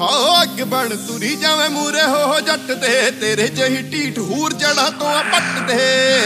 हाँ अग बन तुरी जावे मूरे हो जट दे तेरे जही ढीठ हूर जड़ा तो पट दे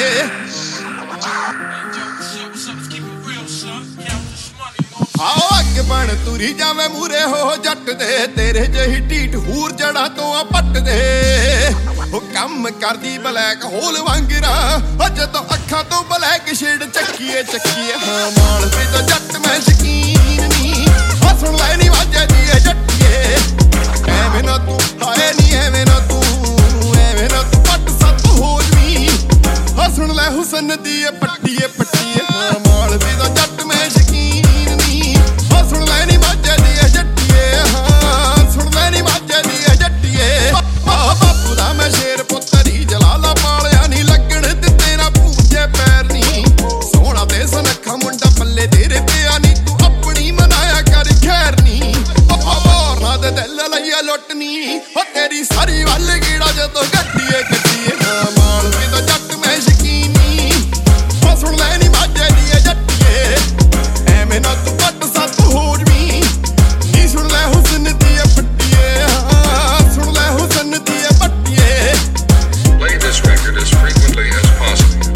आओ अग बन तुरी जावे मूरे हो जट दे तेरे जही ढीठ हूर जड़ा तो पट दे ओ कम कर दी ब्लैक होल वांगरा जदों अखां तो ब्लैक शेड चक्कीए चक्कीए हाँ माल पे तो जट मैं शकीन नी सुन लै नी वाजे दी जट्टीए एवें ना तू हाए नी एवें ना तू पट सत हो जवी सुन लै हुसन दी पट्टीए पट्टीए हाँ माल पे तो जट मैं शकीन नी सुन लै नी वाजे दी जट्टीए हाँ सुन लै नी वाजे दी जट्टीए बापू दा मैं शेर पुत्तरी जलाला पालिया नी लगण दित्ते ना पूजे पैर नी सोहना ते सुनखा मुंडा पल्ले तेरे पिया नी तू अपनी मनाया कर खैर नी ना दे दिल लइया लुटनी तेरी सारी वल गीड़ा जदों गड्डीए गड्डीए हाँ माल पे तो जट मैं शकीन नी सुन लै नी वाजे दी जट्टीए एवें ना तू पट सत हो जवी नी सुन लै हुसन दी पट्टीए हाँ सुन लै हुसन दी पट्टीए Play this record as frequently as possible.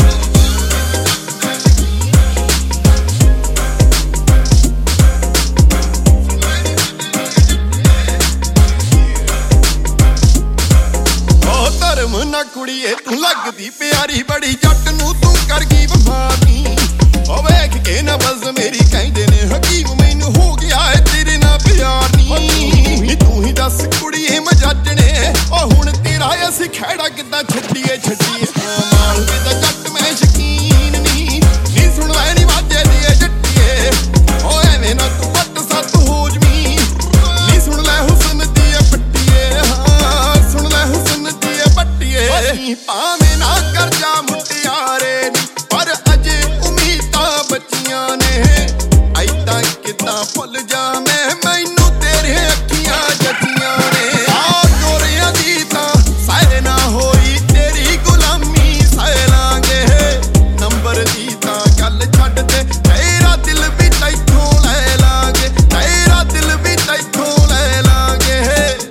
धर्म ना कुड़िए तू लगदी प्यारी बड़ी जट नू तू कर गई बमानी ओ वेख के ना बस मेरी कहंदे ने हकीम मैनू हो गया है तेरे ना प्यार नी तू ही दस कुड़िए मजाजने ओ हुण तेरा असीं खैड़ा किद्दां छड्डीए छड्डीए माल पे तां जट मैं शकीन नी सुन लै नी वाजे दी जट्टीए ओ एवें ना तू पट सत हो जवी नी सुन लै हुसन दी पट्टीए हाँ सुन लै हुसन दी पट्टीए भावें ना कर जा मुटियारे नी पर अजे उम्मीदां बचियां ने ऐदां किदां भुल जा मैनू तेरे अखियां जचियां ने गोरियां दी तां सह ना होई तेरी गुलामी सह लांगे नंबर दी तां गल छड्ड दे तेरा दिल भी तैथों लै लांगे तेरा दिल भी तैथों लै लांगे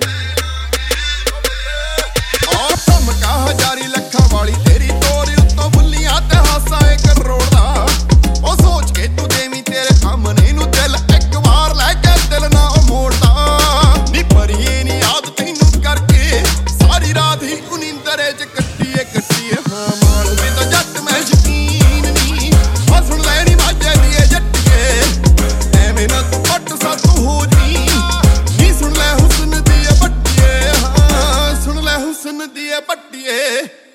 हजारी लखा वाली तेरी तोरी उत्तों बुलियां ते हासा एक करोड़ दा ओ सोच के तू देवी तेरे सामने नू दिल एक बार लैके दिल ना मोड़दा नी परिए नी याद तैनू करके सारी रात ही उनिंदरे च कट्टीए हाँ माल पे तो जट मैं शकीन नी सुन लै नी वाजे दी जट्टीए एवें ना तू पट सत हो जवी नी सुन लै हुसन दी पट्टीए हाँ सुन लै हुसन दी पट्टीए